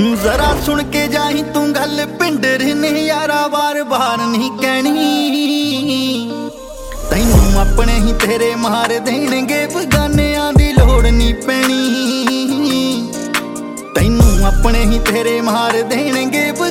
जरा सुन के जाही तू गल पिंडर ने यारा बार बार नहीं कहनी। तैनू अपने ही तेरे मार देणगे बगानियां दी लोड़ नहीं पैनी। तैनू अपने ही तेरे मार देणगे।